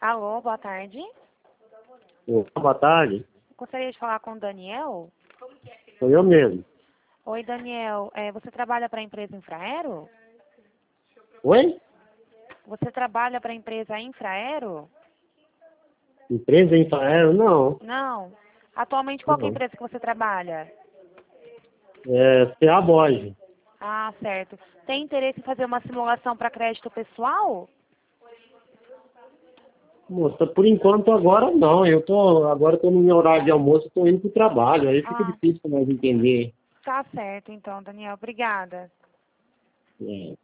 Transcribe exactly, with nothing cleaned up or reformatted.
Alô, boa tarde. Opa, boa tarde. Gostaria de falar com o Daniel. Sou eu mesmo. Oi, Daniel. É, você trabalha para a empresa Infraero? Oi? Você trabalha para a empresa Infraero? Empresa Infraero? Não. Não. Atualmente, qual que é a Não. empresa que você trabalha? É C A Borges. Ah, certo. Tem interesse em fazer uma simulação para crédito pessoal? Moça, por enquanto agora não. Eu tô, agora tô no meu horário de almoço, tô indo pro trabalho. Aí fica Ah, difícil pra nós entender. tá certo então, Daniel. Obrigada. É.